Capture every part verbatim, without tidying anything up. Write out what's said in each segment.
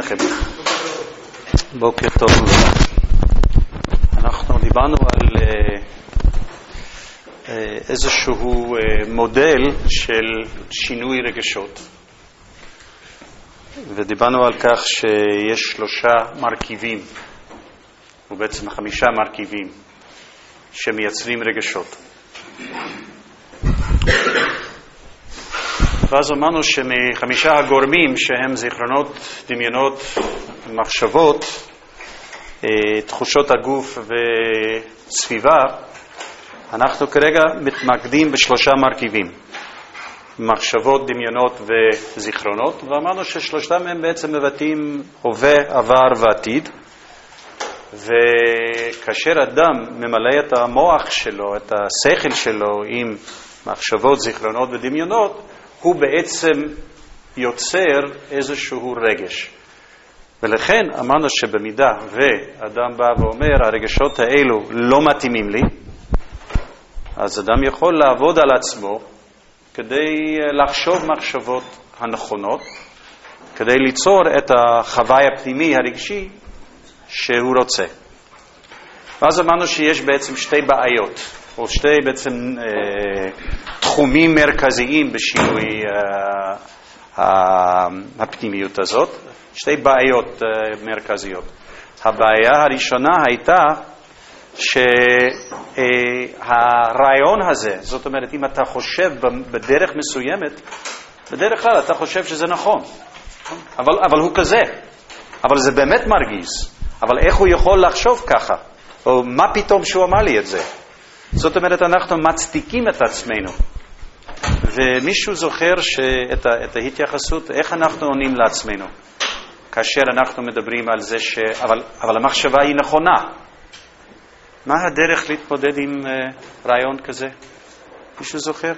לכם. בוקר טוב. אנחנו דיברנו על איזשהו מודל של שינוי רגשות. ודיברנו על כך שיש שלושה מרכיבים, ובעצם חמישה מרכיבים, שמייצרים רגשות. ואז אמרנו שמחמישה הגורמים שהם זיכרונות, דמיונות, מחשבות, תחושות הגוף וסביבה, אנחנו כרגע מתמקדים בשלושה מרכיבים, מחשבות, דמיונות וזיכרונות, ואמרנו ששלושתם הם בעצם מבטאים הווה, עבר ועתיד. וכאשר אדם ממלא את המוח שלו, את השכל שלו עם מחשבות, זיכרונות ודמיונות, הוא בעצם יוצר איזשהו רגש. ולכן אמרנו שבמידה ואדם בא ואומר הרגשות האלו לא מתאימים לי, אז אדם יכול לעבוד על עצמו כדי לחשוב מחשבות הנכונות, כדי ליצור את החוואי הפנימי הרגשי שהוא רוצה. ואז אמרנו שיש בעצם שתי בעיות, או שתי בעצם אה, תחומים מרכזיים בשינוי אה, הפנימיות הזאת, שתי בעיות אה, מרכזיות. הבעיה הראשונה הייתה שהרעיון הזה, זאת אומרת, אם אתה חושב בדרך מסוימת, בדרך כלל אתה חושב שזה נכון, אבל, אבל הוא כזה, אבל זה באמת מרגיז. אבל איך הוא יכול לחשוב ככה? או מה פתאום שהוא אמר לי את זה? זאת אומרת, אנחנו מצדיקים את עצמנו. ומישהו זוכר שאת, את ההתייחסות, איך אנחנו עונים לעצמנו? כאשר אנחנו מדברים על זה ש... אבל, אבל המחשבה היא נכונה. מה הדרך להתמודד עם uh, רעיון כזה? מישהו זוכר?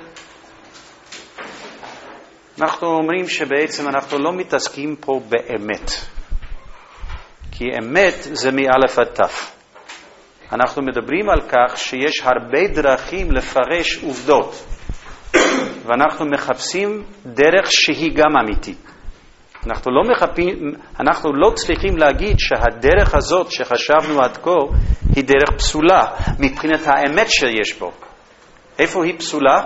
אנחנו אומרים שבעצם אנחנו לא מתעסקים פה באמת. כי אמת זה מאלף עד תף. אנחנו מדברים על כך שיש הרבה דרכים לפרש עובדות. ואנחנו מחפשים דרך שהיא גם אמיתית. אנחנו לא מחפים, אנחנו לא צריכים להגיד שהדרך הזאת שחשבנו עד כה היא דרך פסולה מבחינת האמת שיש בו. איפה היא פסולה?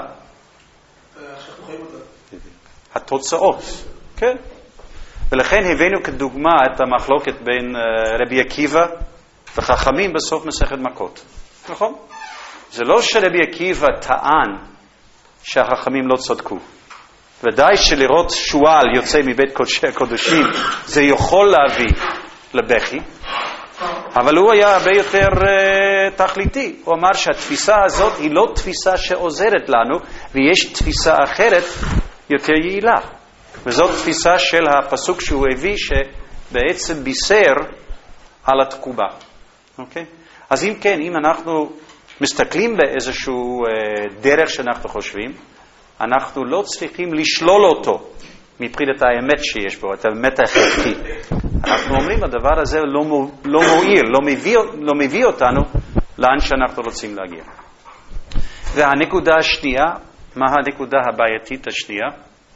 התוצאות. כן. ולכן הבאנו כדוגמה את המחלוקת בין רבי עקיבא וחכמים בסוף מסכת מכות. נכון? זה לא שרבי עקיבא טען שהחכמים לא צדקו. ודאי שלראות שועל יוצא מבית קודשי הקודשים זה יכול להביא לבכי, אבל הוא היה הרבה יותר uh, תכליתי. הוא אמר שהתפיסה הזאת היא לא תפיסה שעוזרת לנו, ויש תפיסה אחרת יותר יעילה. וזאת תפיסה של הפסוק שהוא הביא שבעצם בישר על התקובה. אוקיי? אז אם כן, אם אנחנו מסתכלים באיזשהו uh, דרך שאנחנו חושבים, אנחנו לא צריכים לשלול אותו מבחינת האמת שיש בו, את האמת החלטית. אנחנו אומרים, הדבר הזה לא, מו, לא מועיל, לא מביא, לא מביא אותנו לאן שאנחנו רוצים להגיע. והנקודה השנייה, מה הנקודה הבעייתית השנייה?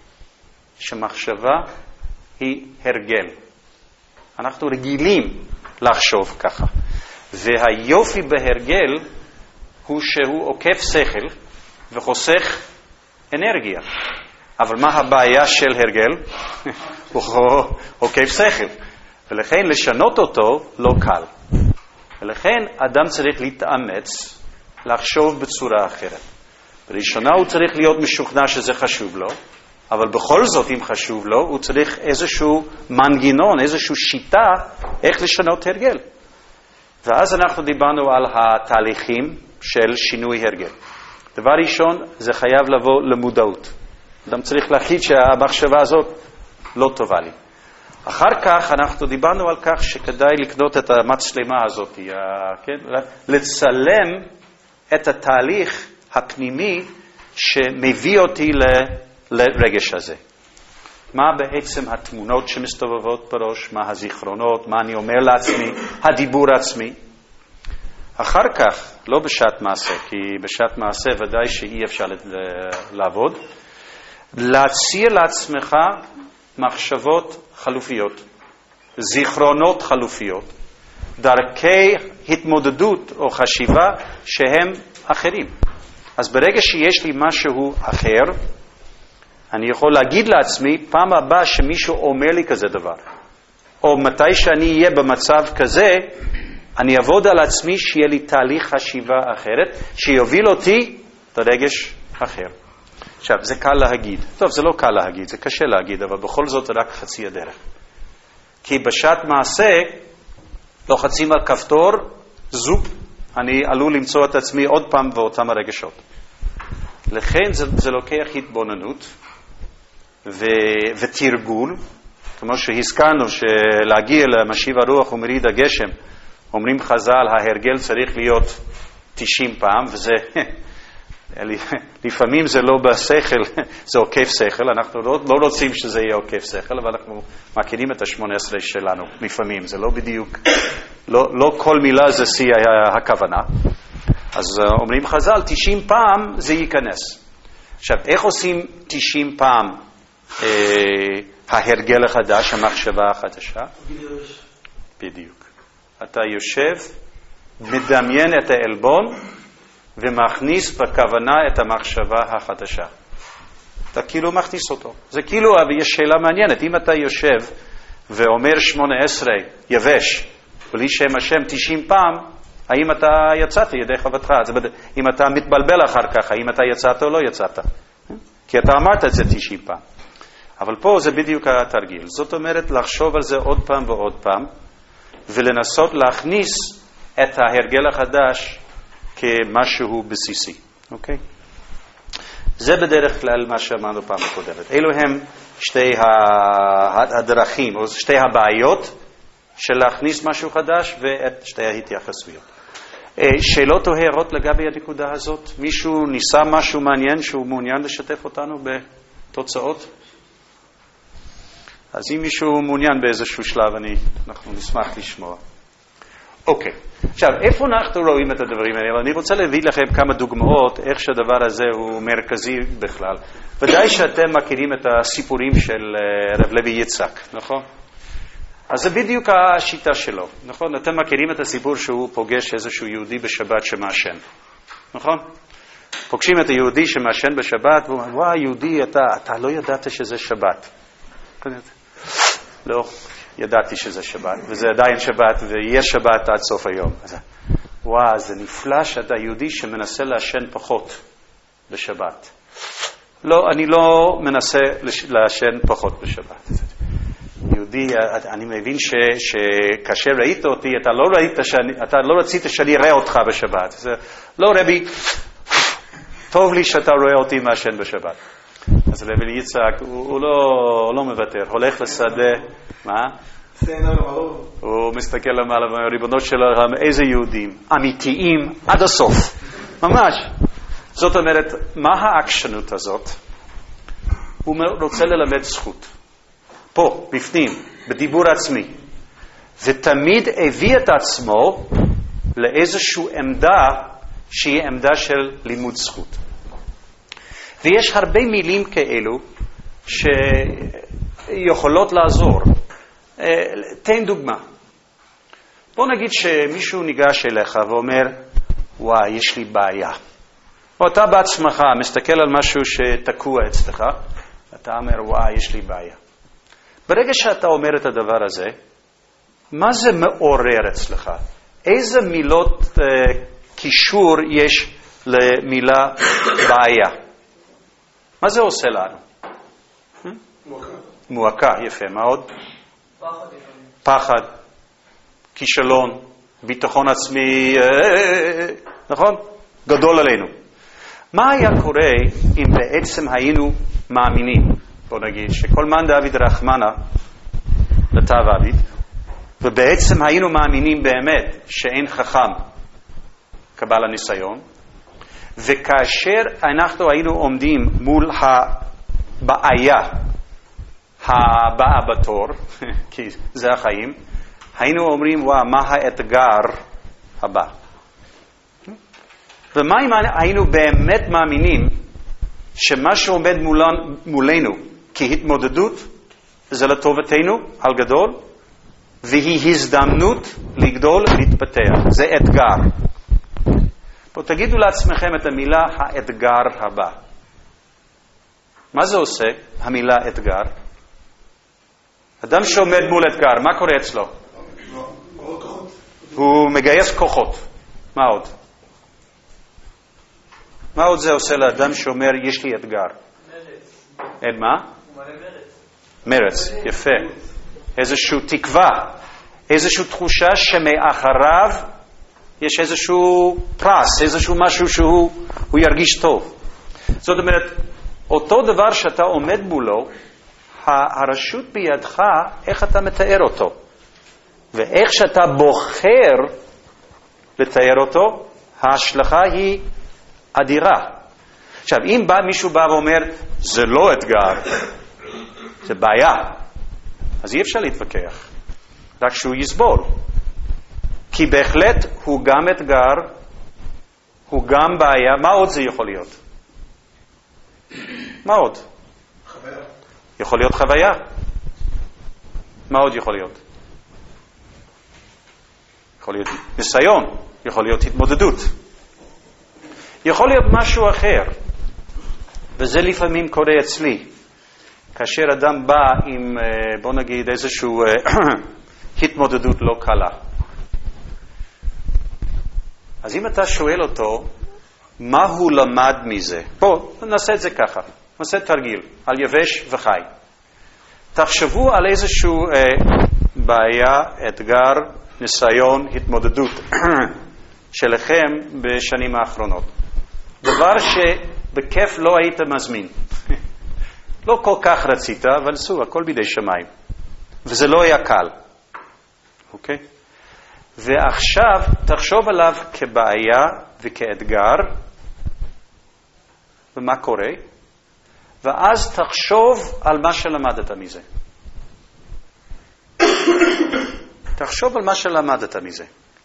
שמחשבה היא הרגל. אנחנו רגילים לחשוב ככה. והיופי בהרגל הוא שהוא עוקף שכל וחוסך אנרגיה. אבל מה הבעיה של הרגל? הוא עוקף שכל. ולכן לשנות אותו לא קל. ולכן אדם צריך להתאמץ לחשוב בצורה אחרת. בראשונה הוא צריך להיות משוכנע שזה חשוב לו, אבל בכל זאת אם חשוב לו, הוא צריך איזשהו מנגנון, איזשהו שיטה איך לשנות הרגל. ואז אנחנו דיברנו על התהליכים של שינוי הרגל. דבר ראשון, זה חייב לבוא למודעות. אדם צריך להחליט שהמחשבה הזאת לא טובה לי. אחר כך אנחנו דיברנו על כך שכדאי לקנות את המצלמה הזאת, כן? לצלם את התהליך הפנימי שמביא אותי לרגש הזה. מה בעצם התמונות שמסתובבות בראש, מה הזיכרונות, מה אני אומר לעצמי, הדיבור עצמי. אחר כך, לא בשעת מעשה, כי בשעת מעשה ודאי שאי אפשר לעבוד, להציע לעצמך מחשבות חלופיות. זיכרונות חלופיות, דרכי התמודדות או חשיבה שהם אחרים. אז ברגע שיש לי משהו אחר, אני יכול להגיד לעצמי, פעם הבאה שמישהו אומר לי כזה דבר, או מתי שאני אהיה במצב כזה, אני אעבוד על עצמי שיהיה לי תהליך חשיבה אחרת, שיוביל אותי לרגש אחר. עכשיו, זה קל להגיד. טוב, זה לא קל להגיד, זה קשה להגיד, אבל בכל זאת זה רק חצי הדרך. כי בשעת מעשה, לוחצים על כפתור, זופ, אני עלול למצוא את עצמי עוד פעם באותם הרגשות. לכן זה, זה לוקח התבוננות ו, ותרגול, כמו שהזכרנו שלהגיע למשיב הרוח ומריד הגשם, אומרים חז"ל, ההרגל צריך להיות תשעים פעם, וזה לפעמים זה לא בשכל, זה עוקף שכל, אנחנו לא, לא רוצים שזה יהיה עוקף שכל, אבל אנחנו מכירים את ה-שמונה עשרה שלנו, לפעמים, זה לא בדיוק, לא, לא כל מילה זה שיא הכוונה. אז אומרים חז"ל, תשעים פעם זה ייכנס. עכשיו, איך עושים תשעים פעם אה, ההרגל החדש, המחשבה החדשה? בדיוק. אתה יושב, מדמיין את העלבון, ומכניס בכוונה את המחשבה החדשה. אתה כאילו מכניס אותו. זה כאילו, יש שאלה מעניינת. אם אתה יושב ואומר שמונה עשרה יבש, בלי שם השם תשעים פעם, האם אתה יצאת ידי חובתך? אם אתה מתבלבל אחר כך, האם אתה יצאת או לא יצאת? כי אתה אמרת את זה תשעים פעם. אבל פה זה בדיוק התרגיל. זאת אומרת, לחשוב על זה עוד פעם ועוד פעם, ולנסות להכניס את ההרגל החדש כמשהו בסיסי. אוקיי? זה בדרך כלל מה שאמרנו פעם הקודמת. אלו הם שתי הדרכים, או שתי הבעיות של להכניס משהו חדש ואת שתי ההתייחסויות. שאלות או הערות לגבי הנקודה הזאת? מישהו ניסה משהו מעניין שהוא מעוניין לשתף אותנו בתוצאות? אז אם מישהו מעוניין באיזשהו שלב, אני, אנחנו נשמח לשמוע. אוקיי. עכשיו, איפה אנחנו רואים את הדברים האלה? אני רוצה להביא לכם כמה דוגמאות איך שהדבר הזה הוא מרכזי בכלל. ודאי שאתם מכירים את הסיפורים של רב לוי יצחק, נכון? אז זה בדיוק השיטה שלו, נכון? אתם מכירים את הסיפור שהוא פוגש איזשהו יהודי בשבת שמעשן, נכון? פוגשים את היהודי שמעשן בשבת, והוא אומר, וואי, יהודי, אתה, אתה לא ידעת שזה שבת. לא, ידעתי שזה שבת, וזה עדיין שבת, ויש שבת עד סוף היום. אז, וואו, זה נפלא שאתה יהודי שמנסה לעשן פחות בשבת. לא, אני לא מנסה לעשן פחות בשבת. יהודי, אני מבין ש, שכאשר ראית אותי, אתה לא, ראית שאני, אתה לא רצית שאני אראה אותך בשבת. זה, לא, רבי, טוב לי שאתה רואה אותי מעשן בשבת. אז רבי יצחק, הוא, הוא, לא, הוא לא מוותר, הולך לשדה, מה? הוא מסתכל למעלה, ריבונו של עולם, איזה יהודים, אמיתיים עד הסוף, ממש. זאת אומרת, מה העקשנות הזאת? הוא רוצה ללמד זכות. פה, בפנים, בדיבור עצמי. ותמיד הביא את עצמו לאיזושהי עמדה שהיא עמדה של לימוד זכות. ויש הרבה מילים כאלו שיכולות לעזור. תן דוגמה. בוא נגיד שמישהו ניגש אליך ואומר, וואי, יש לי בעיה. או אתה בעצמך מסתכל על משהו שתקוע אצלך, אתה אומר, וואי, יש לי בעיה. ברגע שאתה אומר את הדבר הזה, מה זה מעורר אצלך? איזה מילות uh, קישור יש למילה בעיה? מה זה עושה לנו? מועקה. מועקה, יפה מאוד. פחד. פחד, כישלון, ביטחון עצמי, נכון? גדול עלינו. מה היה קורה אם בעצם היינו מאמינים? בוא נגיד שכל מן דוד רחמנה לטב עביד, ובעצם היינו מאמינים באמת שאין חכם קבל הניסיון, וכאשר אנחנו היינו עומדים מול הבעיה הבאה בתור, כי זה החיים, היינו אומרים, וואה, מה האתגר הבא? ומה אם היינו באמת מאמינים שמה שעומד מולנו, מולנו כהתמודדות, זה לטובתנו על גדול, והיא הזדמנות לגדול, להתפתח. זה אתגר. פה תגידו לעצמכם את המילה האתגר הבא. מה זה עושה, המילה אתגר? אדם שעומד מול אתגר, מה קורה אצלו? הוא מגייס כוחות. מה עוד? מה עוד זה עושה לאדם שאומר, יש לי אתגר? מרץ. אין מה? הוא מלא מרץ. מרץ, יפה. איזשהו תקווה, איזשהו תחושה שמאחריו יש איזשהו פרס, איזשהו משהו שהוא הוא ירגיש טוב. זאת אומרת, אותו דבר שאתה עומד מולו, הרשות בידך, איך אתה מתאר אותו. ואיך שאתה בוחר לתאר אותו, ההשלכה היא אדירה. עכשיו, אם בא, מישהו בא ואומר, זה לא אתגר, זה בעיה, אז אי אפשר להתווכח. רק שהוא יסבול. כי בהחלט הוא גם אתגר, הוא גם בעיה. מה עוד זה יכול להיות? מה עוד? חוויה. יכול להיות חוויה. מה עוד יכול להיות? יכול להיות ניסיון, יכול להיות התמודדות. יכול להיות משהו אחר. וזה לפעמים קורה אצלי. כאשר אדם בא עם, בוא נגיד, איזשהו התמודדות לא קלה. אז אם אתה שואל אותו, מה הוא למד מזה? בוא, נעשה את זה ככה. נעשה תרגיל, על יבש וחי. תחשבו על איזשהו אה, בעיה, אתגר, ניסיון, התמודדות שלכם בשנים האחרונות. דבר שבכיף לא היית מזמין. לא כל כך רצית, אבל סו, הכל בידי שמיים. וזה לא היה קל. אוקיי? ועכשיו תחשוב עליו כבעיה וכאתגר, ומה קורה? ואז תחשוב על מה שלמדת מזה. תחשוב על מה שלמדת מזה.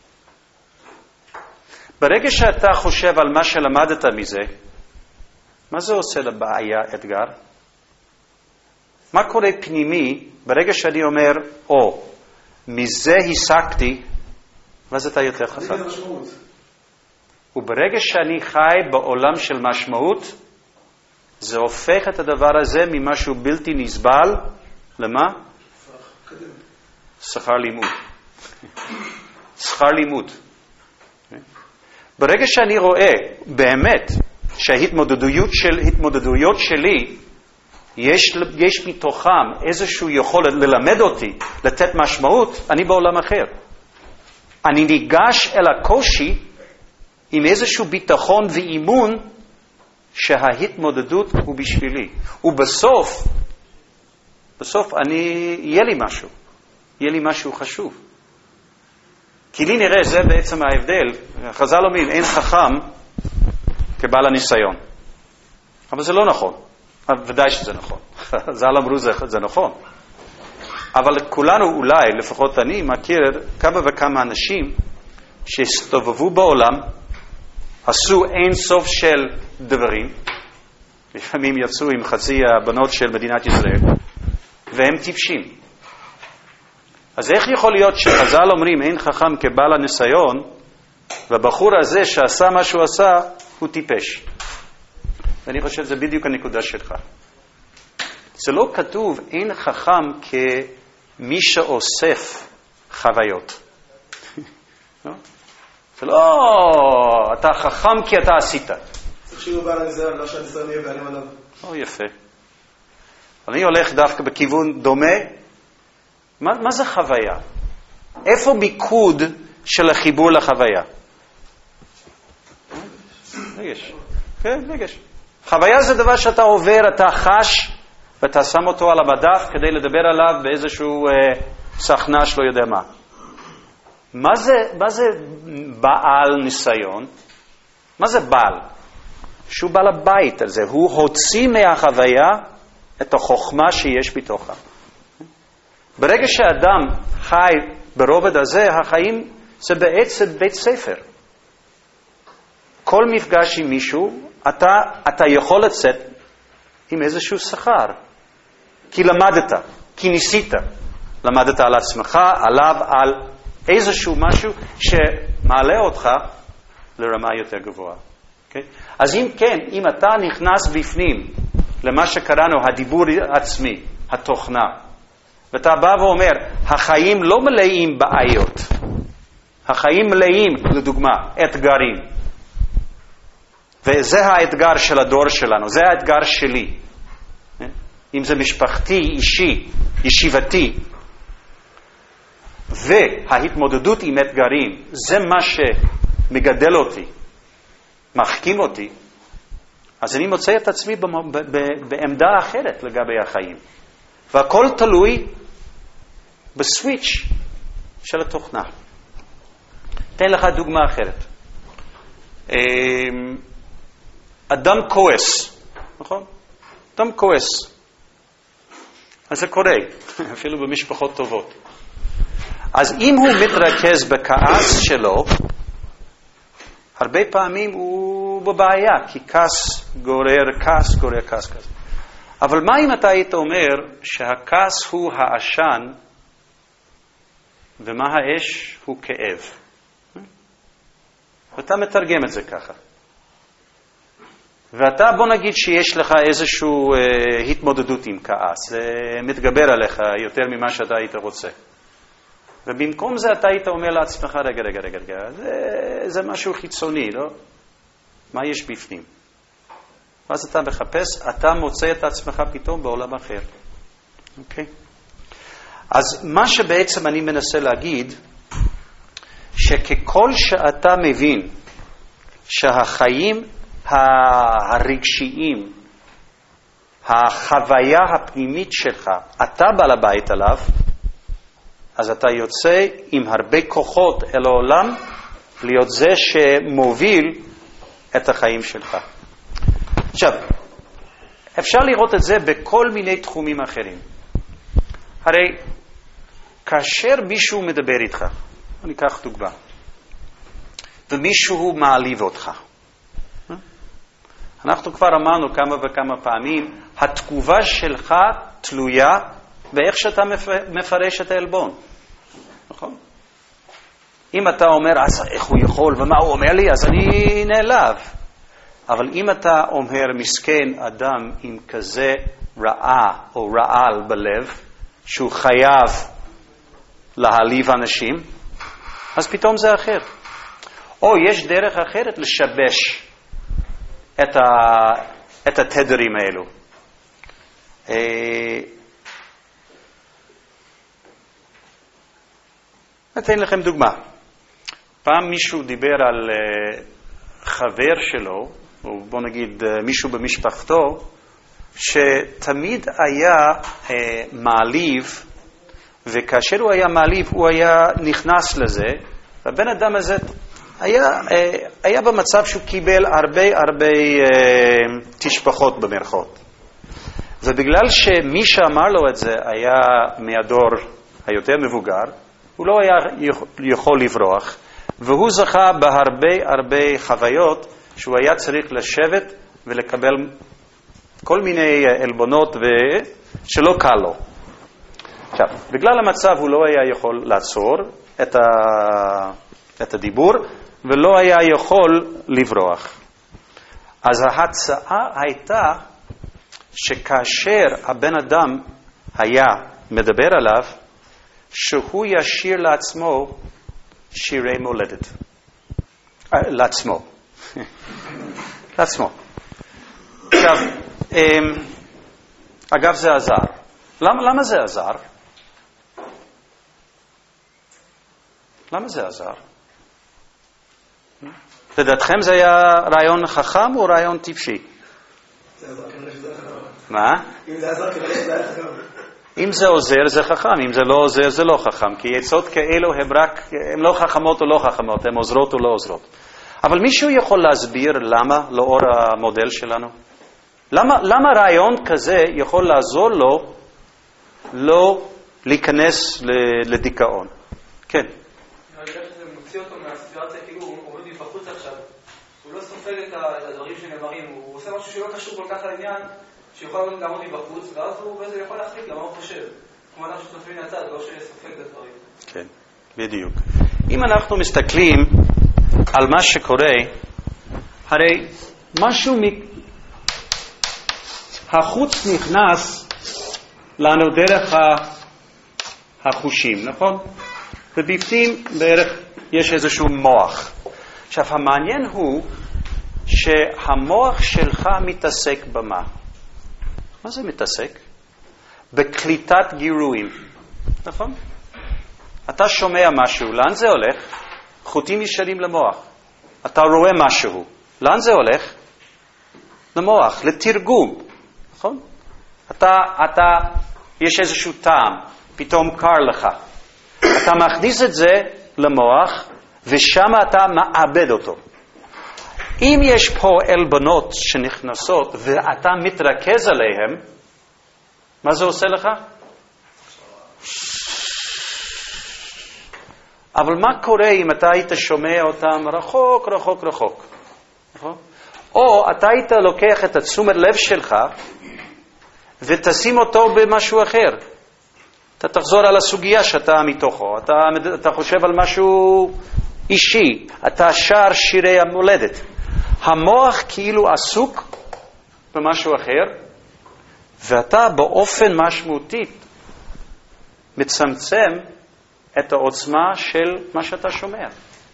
ברגע שאתה חושב על מה שלמדת מזה, מה זה עושה לבעיה אתגר? מה קורה פנימי ברגע שאני אומר, או, מזה הסקתי, ואז אתה יותר חזק. וברגע שאני חי בעולם של משמעות, זה הופך את הדבר הזה ממשהו בלתי נסבל, למה? שכר לימוד. שכר לימוד. ברגע שאני רואה באמת שההתמודדויות של, התמודדויות שלי, יש, יש מתוכם איזשהו יכולת ללמד אותי, לתת משמעות, אני בעולם אחר. אני ניגש אל הקושי עם איזשהו ביטחון ואימון שההתמודדות הוא בשבילי. ובסוף, בסוף אני, יהיה לי משהו. יהיה לי משהו חשוב. כי לי נראה, זה בעצם ההבדל. חז"ל אומרים, אין חכם כבעל הניסיון. אבל זה לא נכון. ודאי שזה נכון. חז"ל אמרו, זה, זה נכון. אבל כולנו אולי, לפחות אני מכיר כמה וכמה אנשים שהסתובבו בעולם, עשו אין סוף של דברים, לפעמים יצאו עם חצי הבנות של מדינת ישראל, והם טיפשים. אז איך יכול להיות שחז"ל אומרים אין חכם כבעל הניסיון, והבחור הזה שעשה מה שהוא עשה, הוא טיפש? ואני חושב שזה בדיוק הנקודה שלך. זה לא כתוב אין חכם כמי שאוסף חוויות. זה לא, אתה חכם כי אתה עשית. צריך שיהיו בעל הניסיון, לא שהניסיון יהיה בעלים עליו. או, יפה. אני הולך דווקא בכיוון דומה. מה, מה זה חוויה? איפה מיקוד של החיבור לחוויה? רגש. כן, רגש. חוויה זה דבר שאתה עובר, אתה חש, ואתה שם אותו על המדף כדי לדבר עליו באיזשהו אה, סכנה שלא יודע מה. מה זה, מה זה בעל ניסיון? מה זה בעל? שהוא בעל הבית על זה. הוא הוציא מהחוויה את החוכמה שיש בתוכה. ברגע שאדם חי ברובד הזה, החיים זה בעצם בית ספר. כל מפגש עם מישהו, אתה, אתה יכול לצאת עם איזשהו שכר. כי למדת, כי ניסית. למדת על עצמך, עליו, על איזשהו משהו שמעלה אותך לרמה יותר גבוהה. Okay? אז אם כן, אם אתה נכנס בפנים למה שקראנו הדיבור עצמי, התוכנה, ואתה בא ואומר, החיים לא מלאים בעיות, החיים מלאים, לדוגמה, אתגרים. וזה האתגר של הדור שלנו, זה האתגר שלי. אם זה משפחתי, אישי, ישיבתי. וההתמודדות עם אתגרים, זה מה שמגדל אותי, מחכים אותי. אז אני מוצא את עצמי בעמדה אחרת לגבי החיים. והכל תלוי בסוויץ' של התוכנה. תן לך דוגמה אחרת. אדם כועס, נכון? אדם כועס. אז זה קורה, אפילו במשפחות טובות. אז אם הוא מתרכז בכעס שלו, הרבה פעמים הוא בבעיה, כי כעס גורר כעס, גורר כעס כזה. אבל מה אם אתה היית אומר שהכעס הוא העשן, ומה האש הוא כאב? ואתה מתרגם את זה ככה. ואתה בוא נגיד שיש לך איזושהי אה, התמודדות עם כעס, זה מתגבר עליך יותר ממה שאתה היית רוצה. ובמקום זה אתה היית אומר לעצמך, רגע, רגע, רגע, רגע, זה, זה משהו חיצוני, לא? מה יש בפנים? ואז אתה מחפש, אתה מוצא את עצמך פתאום בעולם אחר. אוקיי? אז מה שבעצם אני מנסה להגיד, שככל שאתה מבין שהחיים הרגשיים, החוויה הפנימית שלך, אתה בעל הבית עליו, אז אתה יוצא עם הרבה כוחות אל העולם, להיות זה שמוביל את החיים שלך. עכשיו, אפשר לראות את זה בכל מיני תחומים אחרים. הרי, כאשר מישהו מדבר איתך, אני אקח דוגמה, ומישהו מעליב אותך, אנחנו כבר אמרנו כמה וכמה פעמים, התגובה שלך תלויה באיך שאתה מפרש את העלבון. נכון? אם אתה אומר, אז איך הוא יכול ומה הוא אומר לי, אז אני נעלב. אבל אם אתה אומר, מסכן אדם עם כזה רעה או רעל בלב, שהוא חייב להעליב אנשים, אז פתאום זה אחר. או יש דרך אחרת לשבש את, ה, את התדרים האלו. אתן לכם דוגמה. פעם מישהו דיבר על חבר שלו, או בוא נגיד מישהו במשפחתו, שתמיד היה מעליב, וכאשר הוא היה מעליב, הוא היה נכנס לזה, והבן אדם הזה היה, היה במצב שהוא קיבל הרבה הרבה תשפחות במרכאות. ובגלל שמי שאמר לו את זה היה מהדור היותר מבוגר, הוא לא היה יכול לברוח, והוא זכה בהרבה הרבה חוויות שהוא היה צריך לשבת ולקבל כל מיני אלבונות שלא קל לו. עכשיו, בגלל המצב הוא לא היה יכול לעצור את, ה... את הדיבור, ולא היה יכול לברוח. אז ההצעה הייתה שכאשר הבן אדם היה מדבר עליו, שהוא ישיר לעצמו שירי מולדת. לעצמו. לעצמו. עכשיו, אגב זה עזר. למה, למה זה עזר? למה זה עזר? לדעתכם זה היה רעיון חכם או רעיון טיפשי? זה עזר כנראה שזה היה חכם. מה? אם זה עזר כנראה שזה היה חכם. אם זה עוזר זה חכם, אם זה לא עוזר זה לא חכם, כי עצות כאלו הם רק, הם לא חכמות או לא חכמות, הן עוזרות או לא עוזרות. אבל מישהו יכול להסביר למה, לאור המודל שלנו? למה, למה רעיון כזה יכול לעזור לו לא להיכנס לדיכאון? כן. אני חושב שזה מוציא אותו מהסיטואציה, כאילו הוא עומד מבחוץ עכשיו, הוא לא סופג את הדברים שנאמרים, הוא עושה משהו שלא קשור כל כך לעניין, שיכול לעמוד מבחוץ, ואז הוא בעצם יכול להחליט למה הוא חושב. כמו אדם שצופה מן הצד, לא שסופג את הדברים. כן, בדיוק. אם אנחנו מסתכלים על מה שקורה, הרי משהו החוץ נכנס לנו דרך החושים, נכון? ובפנים בערך יש איזשהו מוח. עכשיו, המעניין הוא שהמוח שלך מתעסק במה? מה זה מתעסק? בקליטת גירויים, נכון? אתה שומע משהו, לאן זה הולך? חוטים ישרים למוח. אתה רואה משהו, לאן זה הולך? למוח, לתרגום, נכון? אתה, אתה, יש איזשהו טעם, פתאום קר לך. אתה מכניס את זה למוח, ושם אתה מאבד אותו. אם יש פה אלבנות שנכנסות, ואתה מתרכז עליהם, מה זה עושה לך? אבל מה קורה אם אתה היית שומע אותם רחוק, רחוק, רחוק? או אתה היית לוקח את התשומת לב שלך ותשים אותו במשהו אחר. אתה תחזור על הסוגיה שאתה מתוכו, אתה, אתה חושב על משהו אישי, אתה שר שירי המולדת. המוח כאילו עסוק במשהו אחר, ואתה באופן משמעותי מצמצם את העוצמה של מה שאתה שומע.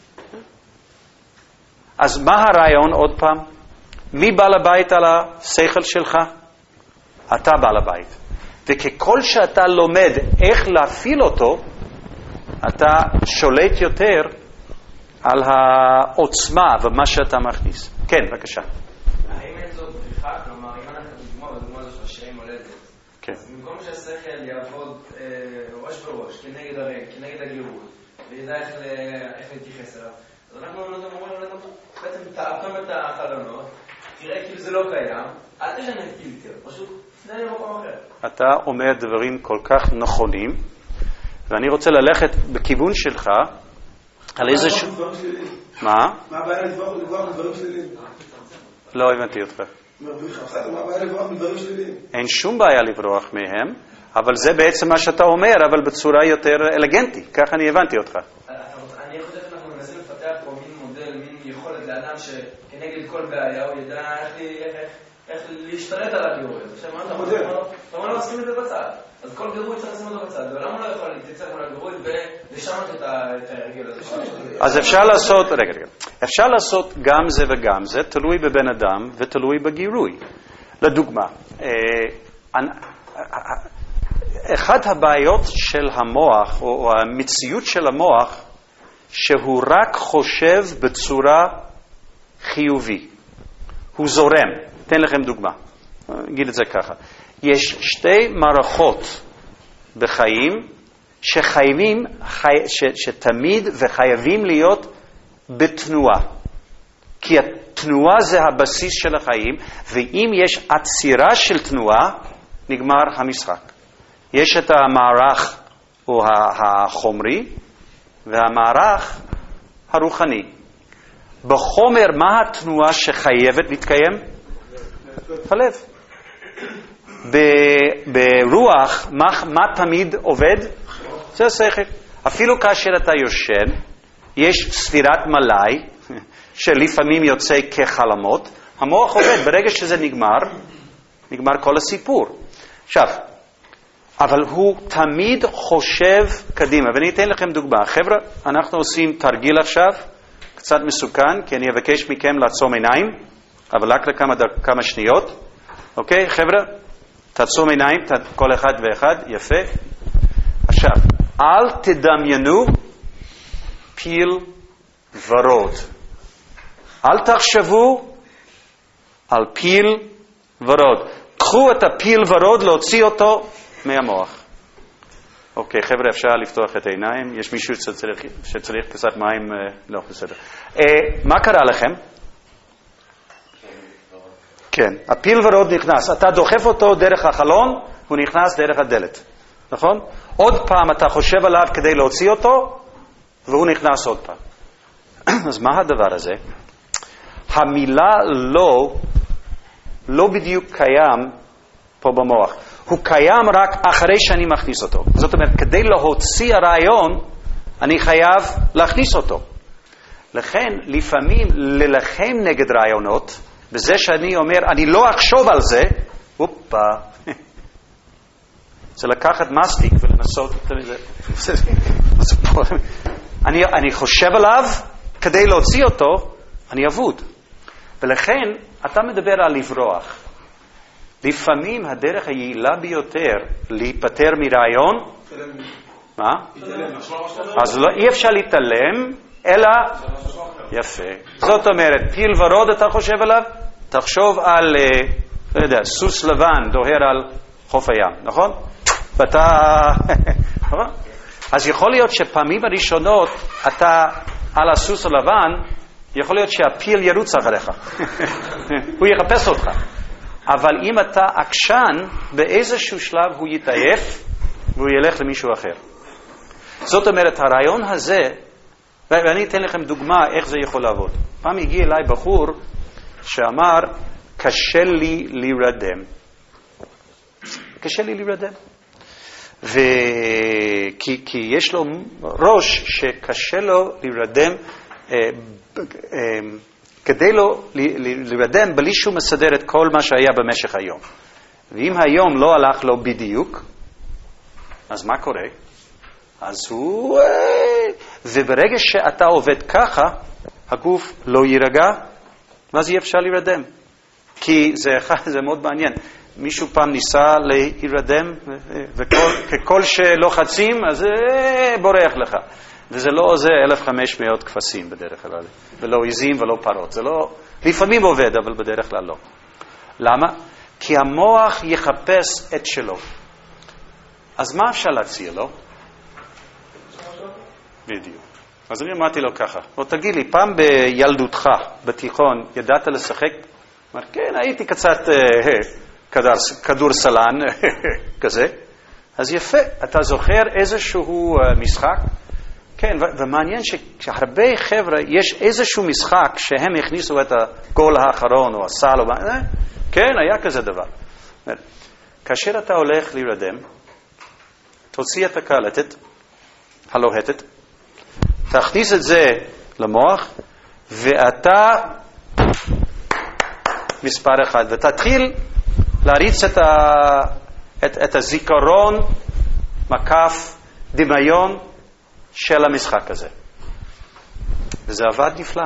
אז מה הרעיון עוד פעם? מי בעל הבית על השכל שלך? אתה בעל הבית. וככל שאתה לומד איך להפעיל אותו, אתה שולט יותר על העוצמה ומה שאתה מכניס. כן, בבקשה. האם אין זאת בריחה? כלומר, אם אנחנו דוגמה, בדוגמה הזו של השירים מולדת, כן. אז במקום שהשכל יעבוד אה, ראש בראש, כנגד הרגע, כנגד הגירות, וידע איך, איך להתייחס אליו, אז אנחנו אומרים לנו, בעצם תאפתם את החלונות, תראה כאילו זה לא קיים, אל תשנה פילטר, פשוט תפנה למקום אחר. אתה אומר דברים כל כך נכונים, ואני רוצה ללכת בכיוון שלך, על איזה ש... מה? מה הבעיה לברוח מדברים שליליים? לא הבנתי אותך. מה הבעיה לברוח מדברים שליליים? אין שום בעיה לברוח מהם, אבל זה בעצם מה שאתה אומר, אבל בצורה יותר אלגנטית. כך אני הבנתי אותך. אני חושב שאנחנו מנסים לפתח פה מין מודל, מין יכולת לאדם שכנגד כל בעיה הוא ידע איך להשתלט על הגירוי. עכשיו מה אתה חושב? למה לא עושים את זה בצד? אז כל גירוי צריך לשים אותו בצד, ולמה לא יכול להתייצב מול הגירוי ולשנות את ההרגל הזה? אז אפשר לעשות, רגע, רגע, אפשר לעשות גם זה וגם זה, תלוי בבן אדם ותלוי בגירוי. לדוגמה, אחת הבעיות של המוח, או המציאות של המוח, שהוא רק חושב בצורה חיובי. הוא זורם. אתן לכם דוגמה. אגיד את זה ככה. יש שתי מערכות בחיים שחייבים, ש, שתמיד וחייבים להיות בתנועה. כי התנועה זה הבסיס של החיים, ואם יש עצירה של תנועה, נגמר המשחק. יש את המערך או החומרי והמערך הרוחני. בחומר, מה התנועה שחייבת להתקיים? הלב. ברוח, מה, מה תמיד עובד? זה השכל. אפילו כאשר אתה יושן, יש ספירת מלאי, שלפעמים יוצא כחלמות, המוח עובד. ברגע שזה נגמר, נגמר כל הסיפור. עכשיו, אבל הוא תמיד חושב קדימה. ואני אתן לכם דוגמה. חבר'ה, אנחנו עושים תרגיל עכשיו, קצת מסוכן, כי אני אבקש מכם לעצום עיניים, אבל רק לכמה כמה שניות. אוקיי, חבר'ה? תעצום עיניים, כל אחד ואחד, יפה. עכשיו, אל תדמיינו פיל ורוד. אל תחשבו על פיל ורוד. קחו את הפיל ורוד, להוציא אותו מהמוח. אוקיי, חבר'ה, אפשר לפתוח את העיניים. יש מישהו שצריך, שצריך קצת מים? לא, בסדר. מה קרה לכם? כן, הפיל ורוד נכנס. אתה דוחף אותו דרך החלון, הוא נכנס דרך הדלת. נכון? עוד פעם אתה חושב עליו כדי להוציא אותו, והוא נכנס עוד פעם. אז מה הדבר הזה? המילה לא, לא בדיוק קיים פה במוח. הוא קיים רק אחרי שאני מכניס אותו. זאת אומרת, כדי להוציא הרעיון, אני חייב להכניס אותו. לכן, לפעמים ללחם נגד רעיונות, בזה שאני אומר, אני לא אחשוב על זה, אופה, זה לקחת מסטיק ולנסות, אני, אני חושב עליו, כדי להוציא אותו, אני אבוד. ולכן, אתה מדבר על לברוח. לפעמים הדרך היעילה ביותר להיפטר מרעיון, מה? אז לא, אי אפשר להתעלם, אלא, יפה. זאת אומרת, פיל ורוד אתה חושב עליו, תחשוב על, לא יודע, סוס לבן דוהר על חוף הים, נכון? ואתה, אז יכול להיות שפעמים הראשונות אתה על הסוס הלבן, יכול להיות שהפיל ירוץ אחריך, הוא יחפש אותך. אבל אם אתה עקשן, באיזשהו שלב הוא יתעייף, והוא ילך למישהו אחר. זאת אומרת, הרעיון הזה, ואני אתן לכם דוגמה איך זה יכול לעבוד. פעם הגיע אליי בחור שאמר, קשה לי להירדם. קשה לי להירדם. וכי, כי יש לו ראש שקשה לו להירדם, אה, אה, כדי לו להירדם בלי שהוא מסדר את כל מה שהיה במשך היום. ואם היום לא הלך לו בדיוק, אז מה קורה? אז הוא... וברגע שאתה עובד ככה, הגוף לא יירגע, ואז אי אפשר להירדם. כי זה, זה מאוד מעניין. מישהו פעם ניסה להירדם, וככל שלוחצים, אז בורח לך. וזה לא עוזר אלף וחמש מאות כבשים בדרך כלל, ולא עיזים ולא פרות. זה לא, לפעמים עובד, אבל בדרך כלל לא. למה? כי המוח יחפש את שלו. אז מה אפשר להציע לו? בדיוק. אז אני אמרתי לו ככה, בוא תגיד לי, פעם בילדותך, בתיכון, ידעת לשחק? אמר, כן, הייתי קצת כדור, כדור סלן, כזה. אז יפה, אתה זוכר איזשהו משחק? כן, ומעניין שהרבה חבר'ה, יש איזשהו משחק שהם הכניסו את הגול האחרון או הסל, או... כן, היה כזה דבר. כאשר אתה הולך להירדם, תוציא את הקלטת, הלוהטת, תכניס את זה למוח, ואתה מספר אחד, ותתחיל להריץ את, ה... את, את הזיכרון, מקף, דמיון, של המשחק הזה. וזה עבד נפלא.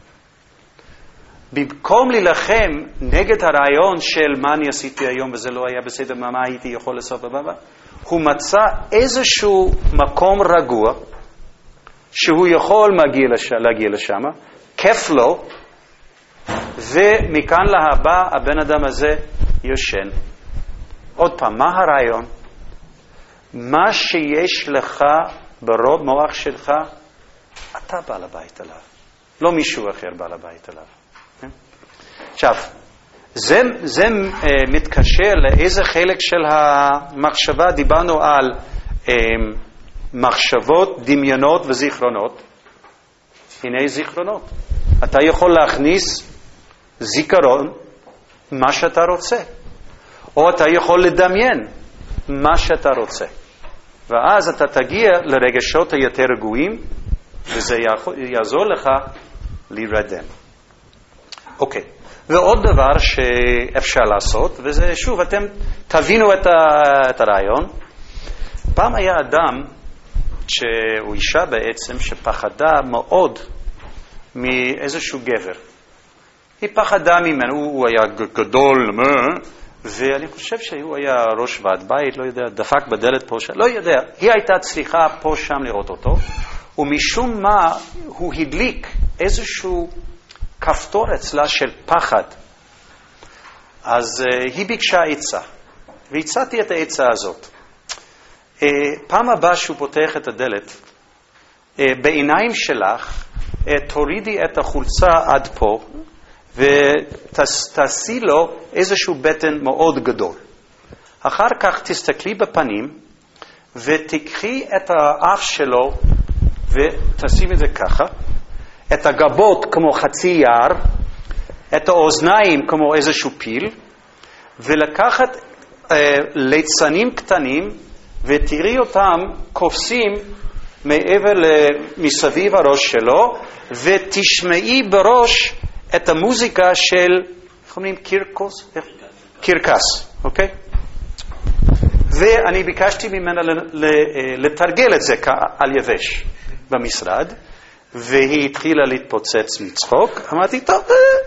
במקום להילחם נגד הרעיון של מה אני עשיתי היום וזה לא היה בסדר, מה הייתי יכול לעשות בבא, הוא מצא איזשהו מקום רגוע שהוא יכול להגיע, לש... להגיע לשם, כיף לו, ומכאן להבא הבן אדם הזה יושן. עוד פעם, מה הרעיון? מה שיש לך ברוב מוח שלך, אתה בעל הבית עליו. לא מישהו אחר בעל הבית עליו. עכשיו, זה, זה uh, מתקשר לאיזה חלק של המחשבה, דיברנו על uh, מחשבות, דמיונות וזיכרונות. הנה זיכרונות. אתה יכול להכניס זיכרון, מה שאתה רוצה. או אתה יכול לדמיין מה שאתה רוצה. ואז אתה תגיע לרגשות היותר רגועים, וזה יעזור לך להירדם. אוקיי. ועוד דבר שאפשר לעשות, וזה שוב, אתם תבינו את, ה, את הרעיון. פעם היה אדם, שהוא אישה בעצם, שפחדה מאוד מאיזשהו גבר. היא פחדה ממנו, הוא היה גדול, ואני חושב שהוא היה ראש ועד בית, לא יודע, דפק בדלת פה שם, לא יודע. היא הייתה צריכה פה שם לראות אותו, ומשום מה הוא הדליק איזשהו כפתור אצלה של פחד. אז uh, היא ביקשה עצה, והצעתי את העצה הזאת. Uh, פעם הבאה שהוא פותח את הדלת, uh, בעיניים שלך, uh, תורידי את החולצה עד פה, ותעשי לו איזשהו בטן מאוד גדול. אחר כך תסתכלי בפנים, ותקחי את האף שלו, ותשים את זה ככה, את הגבות כמו חצי יער, את האוזניים כמו איזשהו פיל, ולקחת ליצנים קטנים, ותראי אותם קופסים מעבר מסביב הראש שלו, ותשמעי בראש את המוזיקה של, איך אומרים? קירקוס? קירקס, אוקיי? ואני ביקשתי ממנה לתרגל את זה על יבש במשרד, והיא התחילה להתפוצץ מצחוק. אמרתי, טוב,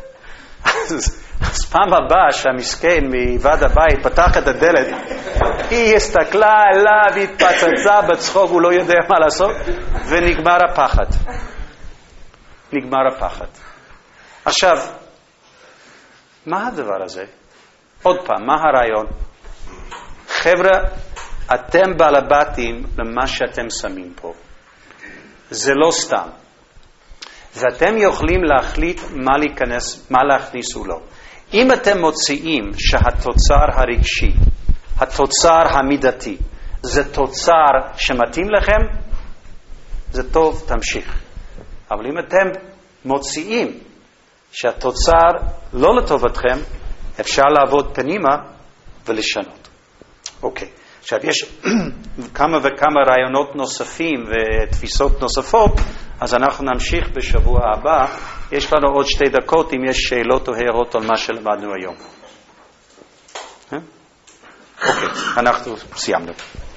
אז פעם הבאה שהמסכן מוועד הבית פתח את הדלת, היא הסתכלה עליו, התפצצה בצחוק, הוא לא יודע מה לעשות, ונגמר הפחד. נגמר הפחד. עכשיו, מה הדבר הזה? עוד פעם, מה הרעיון? חבר'ה, אתם בעל הבתים למה שאתם שמים פה. זה לא סתם. ואתם יכולים להחליט מה להיכנס, מה להכניס או לא. אם אתם מוציאים שהתוצר הרגשי, התוצר המידתי, זה תוצר שמתאים לכם, זה טוב, תמשיך. אבל אם אתם מוציאים שהתוצר לא לטובתכם, אפשר לעבוד פנימה ולשנות. אוקיי. עכשיו יש כמה וכמה רעיונות נוספים ותפיסות נוספות, אז אנחנו נמשיך בשבוע הבא. יש לנו עוד שתי דקות אם יש שאלות או הערות על מה שלמדנו היום. אוקיי, אנחנו סיימנו.